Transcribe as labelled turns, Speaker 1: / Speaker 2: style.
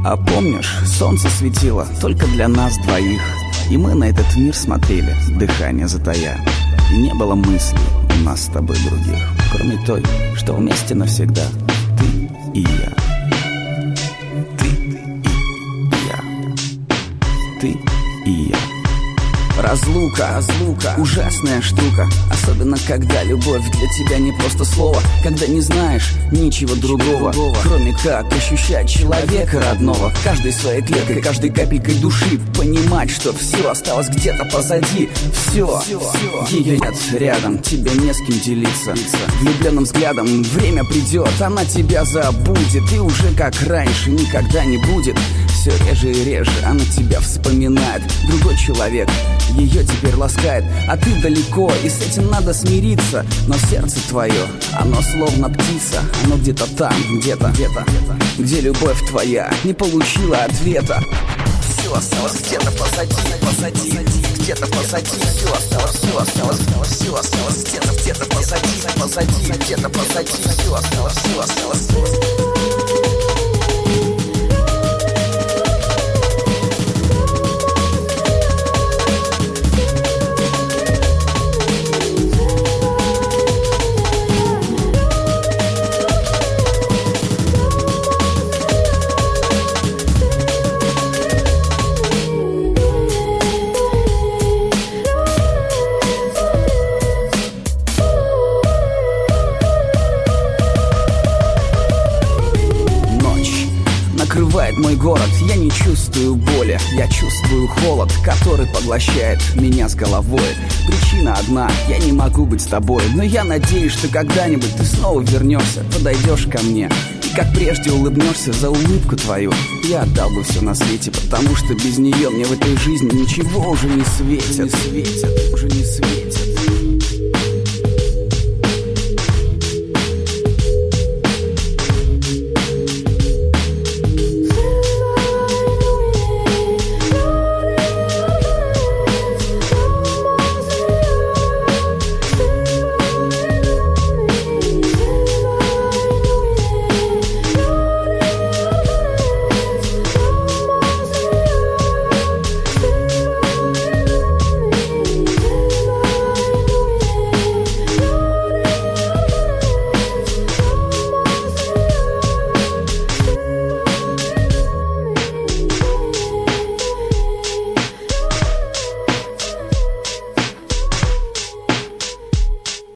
Speaker 1: А помнишь, солнце светило только для нас двоих, и мы на этот мир смотрели, дыхание затая. И не было мыслей у нас с тобой других, кроме той, что вместе навсегда. Ты и я. Ты и я. Ты и я. Разлука, ужасная штука. Особенно когда любовь для тебя не просто слово, когда не знаешь ничего другого, кроме как ощущать человека родного. Каждой своей клеткой, каждой капелькой души понимать, что все осталось где-то позади. Все, ее нет рядом, тебе не с кем делиться. Влюбленным взглядом время придет, она тебя забудет, и уже как раньше никогда не будет. Все реже и реже она тебя вспоминает. Другой человек ее теперь ласкает, а ты далеко, и с этим надо смириться. Но сердце твое, оно словно птица, оно где-то там, где-то, где любовь твоя не получила ответа. Все осталось где-то позади, где-то позади. Все осталось где-то позади, где-то позади. Все осталось. Накрывает мой город, я не чувствую боли, я чувствую холод, который поглощает меня с головой. Причина одна, я не могу быть с тобой, но я надеюсь, что когда-нибудь ты снова вернешься, подойдешь ко мне и как прежде улыбнешься. За улыбку твою я отдал бы все на свете, потому что без нее мне в этой жизни ничего уже не светит.